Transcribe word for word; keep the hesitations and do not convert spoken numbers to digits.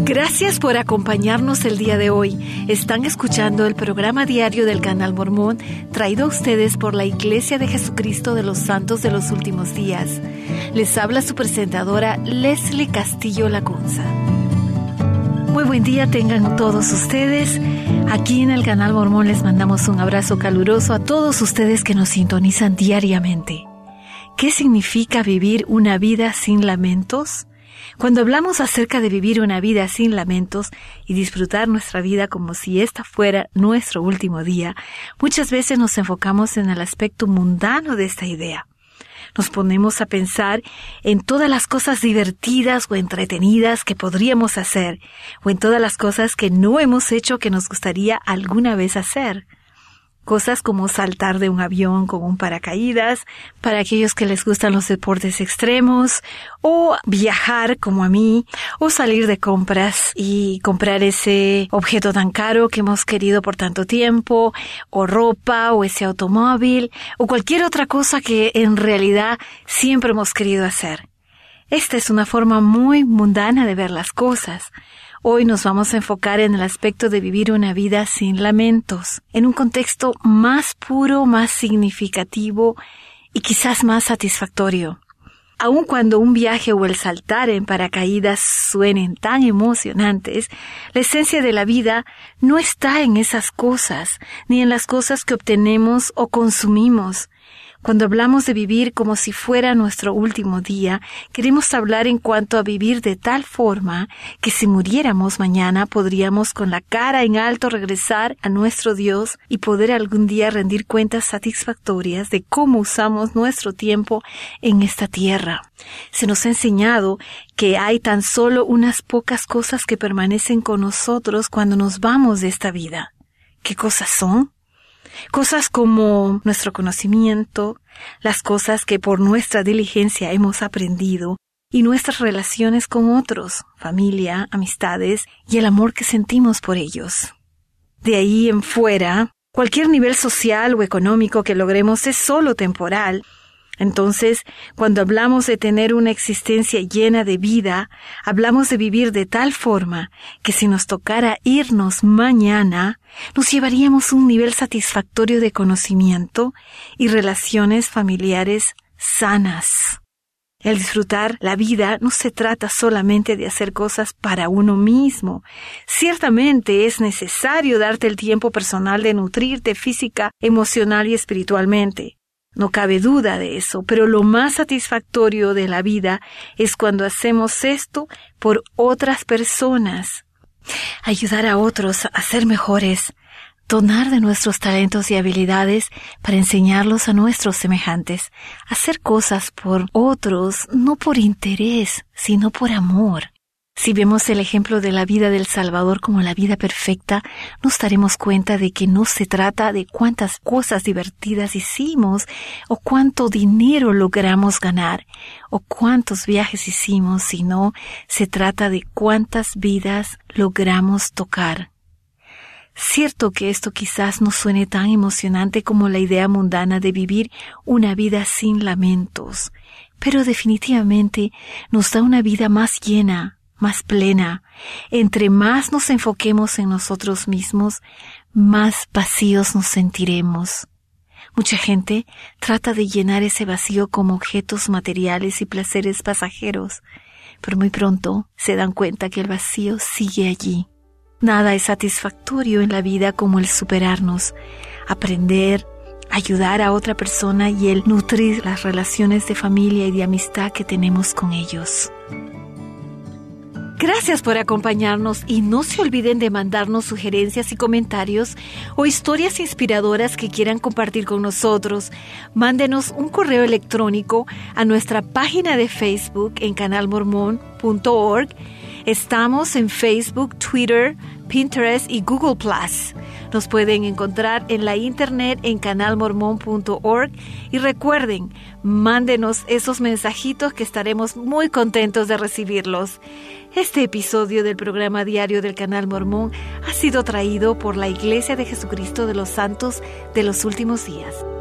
Gracias por acompañarnos el día de hoy. Están escuchando el programa diario del Canal Mormón, traído a ustedes por la Iglesia de Jesucristo de los Santos de los Últimos Días. Les habla su presentadora Leslie Castillo Lacunza. Muy buen día tengan todos ustedes. Aquí en el Canal Mormón les mandamos un abrazo caluroso a todos ustedes que nos sintonizan diariamente. ¿Qué significa vivir una vida sin lamentos? Cuando hablamos acerca de vivir una vida sin lamentos y disfrutar nuestra vida como si esta fuera nuestro último día, muchas veces nos enfocamos en el aspecto mundano de esta idea. Nos ponemos a pensar en todas las cosas divertidas o entretenidas que podríamos hacer, o en todas las cosas que no hemos hecho que nos gustaría alguna vez hacer. Cosas como saltar de un avión con un paracaídas, para aquellos que les gustan los deportes extremos, o viajar como a mí, o salir de compras y comprar ese objeto tan caro que hemos querido por tanto tiempo, o ropa, o ese automóvil, o cualquier otra cosa que en realidad siempre hemos querido hacer. Esta es una forma muy mundana de ver las cosas. Hoy nos vamos a enfocar en el aspecto de vivir una vida sin lamentos, en un contexto más puro, más significativo y quizás más satisfactorio. Aun cuando un viaje o el saltar en paracaídas suenen tan emocionantes, la esencia de la vida no está en esas cosas, ni en las cosas que obtenemos o consumimos. Cuando hablamos de vivir como si fuera nuestro último día, queremos hablar en cuanto a vivir de tal forma que si muriéramos mañana podríamos con la cara en alto regresar a nuestro Dios y poder algún día rendir cuentas satisfactorias de cómo usamos nuestro tiempo en esta tierra. Se nos ha enseñado que hay tan solo unas pocas cosas que permanecen con nosotros cuando nos vamos de esta vida. ¿Qué cosas son? Cosas como nuestro conocimiento, las cosas que por nuestra diligencia hemos aprendido y nuestras relaciones con otros, familia, amistades y el amor que sentimos por ellos. De ahí en fuera, cualquier nivel social o económico que logremos es solo temporal. Entonces, cuando hablamos de tener una existencia llena de vida, hablamos de vivir de tal forma que si nos tocara irnos mañana, nos llevaríamos un nivel satisfactorio de conocimiento y relaciones familiares sanas. El disfrutar la vida no se trata solamente de hacer cosas para uno mismo. Ciertamente es necesario darte el tiempo personal de nutrirte física, emocional y espiritualmente. No cabe duda de eso, pero lo más satisfactorio de la vida es cuando hacemos esto por otras personas. Ayudar a otros a ser mejores, donar de nuestros talentos y habilidades para enseñarlos a nuestros semejantes, hacer cosas por otros, no por interés, sino por amor. Si vemos el ejemplo de la vida del Salvador como la vida perfecta, nos daremos cuenta de que no se trata de cuántas cosas divertidas hicimos, o cuánto dinero logramos ganar, o cuántos viajes hicimos, sino se trata de cuántas vidas logramos tocar. Cierto que esto quizás no suene tan emocionante como la idea mundana de vivir una vida sin lamentos, pero definitivamente nos da una vida más llena, más plena. Entre más nos enfoquemos en nosotros mismos, más vacíos nos sentiremos. Mucha gente trata de llenar ese vacío con objetos materiales y placeres pasajeros, pero muy pronto se dan cuenta que el vacío sigue allí. Nada es satisfactorio en la vida como el superarnos, aprender, ayudar a otra persona y el nutrir las relaciones de familia y de amistad que tenemos con ellos. Gracias por acompañarnos y no se olviden de mandarnos sugerencias y comentarios o historias inspiradoras que quieran compartir con nosotros. Mándenos un correo electrónico a nuestra página de Facebook en canal mormon punto org. Estamos en Facebook, Twitter, Pinterest y Google plus. Nos pueden encontrar en la internet en canal mormon punto org y recuerden, mándenos esos mensajitos que estaremos muy contentos de recibirlos. Este episodio del programa diario del Canal Mormón ha sido traído por la Iglesia de Jesucristo de los Santos de los Últimos Días.